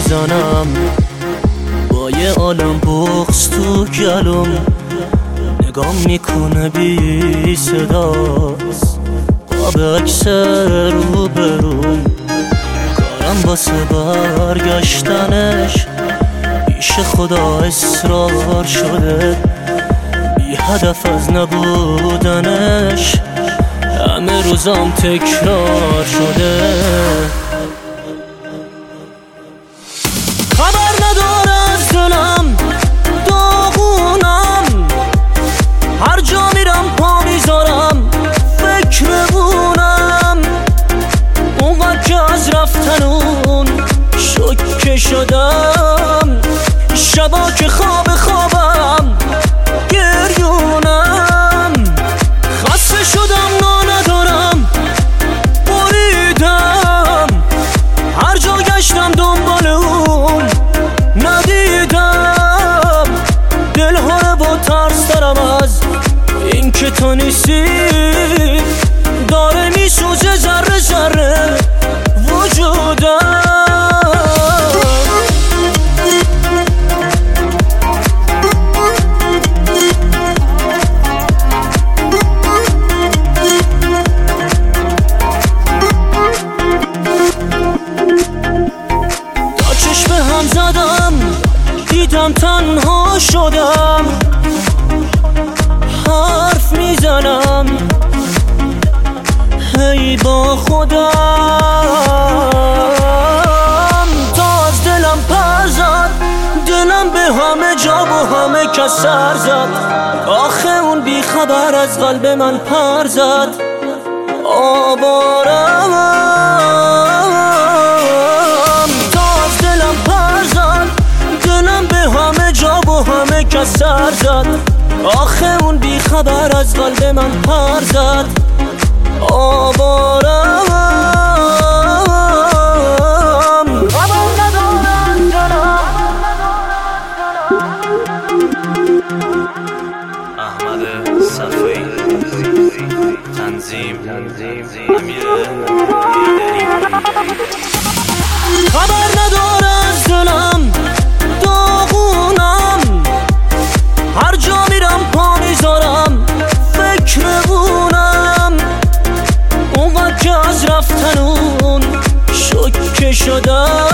میزنم با یه عالم بغض تو گلوم، نگام میکنه بی صداست قاب عکس رو بروم، کارم واسه برگشتنش پیش خدا اصرار شده، بی هدف از نبودنش همه روزام تکرار شده. خبر نداره از دلم داغونم، هر جا میرم پا میذارم فکرمونم، اونقدر که از رفتن اون شوکه شدم، شبا که خوابم گریونم، خسته شدم ندارم بریدم، هر جا گشتم دنبال اون ندیدم، دلها رو با ترس دارم از این که تو نیستی، داره میسوزه ذره ذره وجودم. هم زدم دیدم تنها شدم، حرف میزنم هی با خودم، تا از دلم پر زد، دلم به همه جا و همه کس سر زد، آخه اون بی خبر از قلب من پر زد، آوارم همه کس سر زد، آخه اون بی خبر از قلب من پر زد، آوارم خبر ندارم جانم. احمد صفایی تنظیم امیر خبر نداره از دلم داغونم، هر جا میرم پا میذارم فکرمونم، اونقدر که از رفتن اون شوکه شدم،